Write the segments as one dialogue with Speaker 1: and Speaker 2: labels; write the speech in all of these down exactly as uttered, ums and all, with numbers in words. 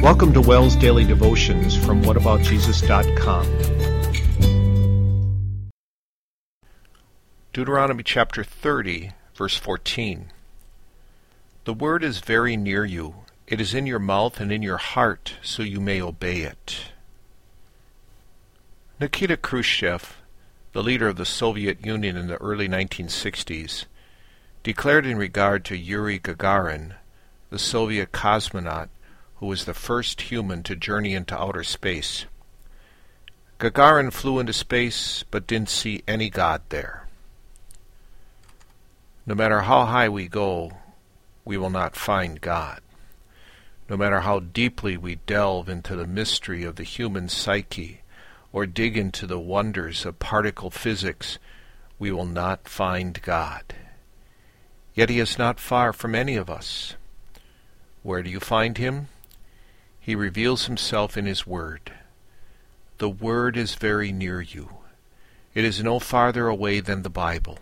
Speaker 1: Welcome to Wells Daily Devotions from what about jesus dot com. Deuteronomy chapter thirty, verse fourteen. The word is very near you. It is in your mouth and in your heart, so you may obey it. Nikita Khrushchev, the leader of the Soviet Union in the early nineteen sixties, declared in regard to Yuri Gagarin, the Soviet cosmonaut who was the first human to journey into outer space. Gagarin flew into space but didn't see any God there. No matter how high we go, we will not find God. No matter how deeply we delve into the mystery of the human psyche or dig into the wonders of particle physics, we will not find God. Yet he is not far from any of us. Where do you find him? He reveals himself in his Word. The Word is very near you. It is no farther away than the Bible.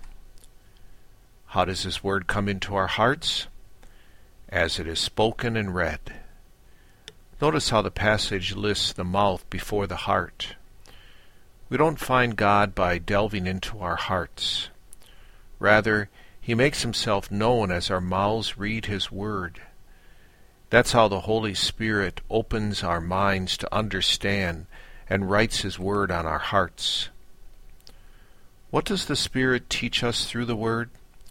Speaker 1: How does his Word come into our hearts? As it is spoken and read. Notice how the passage lists the mouth before the heart. We don't find God by delving into our hearts. Rather, he makes himself known as our mouths read his Word. That's how the Holy Spirit opens our minds to understand and writes his Word on our hearts. What does the Spirit teach us through the Word?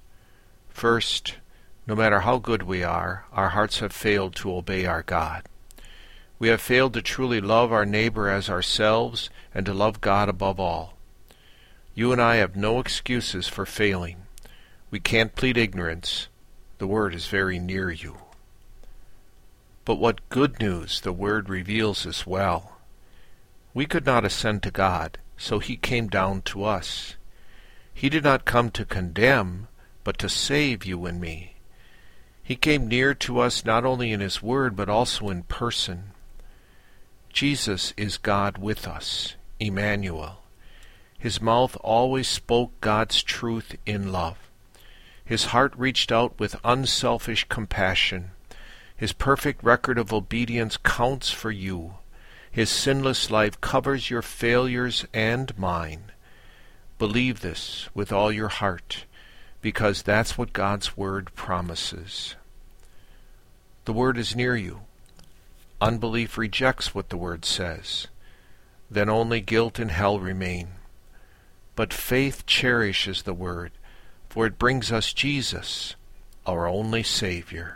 Speaker 1: First, no matter how good we are, our hearts have failed to obey our God. We have failed to truly love our neighbor as ourselves and to love God above all. You and I have no excuses for failing. We can't plead ignorance. The Word is very near you. But what good news the Word reveals as well. We could not ascend to God, so he came down to us. He did not come to condemn, but to save you and me. He came near to us not only in his Word, but also in person. Jesus is God with us, Emmanuel. His mouth always spoke God's truth in love. His heart reached out with unselfish compassion. His perfect record of obedience counts for you. His sinless life covers your failures and mine. Believe this with all your heart, because that's what God's Word promises. The Word is near you. Unbelief rejects what the Word says. Then only guilt and hell remain. But faith cherishes the Word, for it brings us Jesus, our only Savior.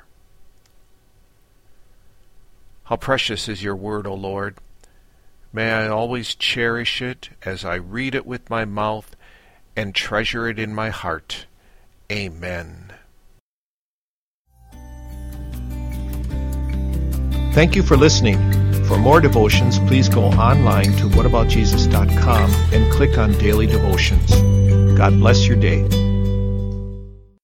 Speaker 1: How precious is your Word, O Lord! May I always cherish it as I read it with my mouth and treasure it in my heart. Amen. Thank you for listening. For more devotions, please go online to what about jesus dot com and click on Daily Devotions. God bless your day.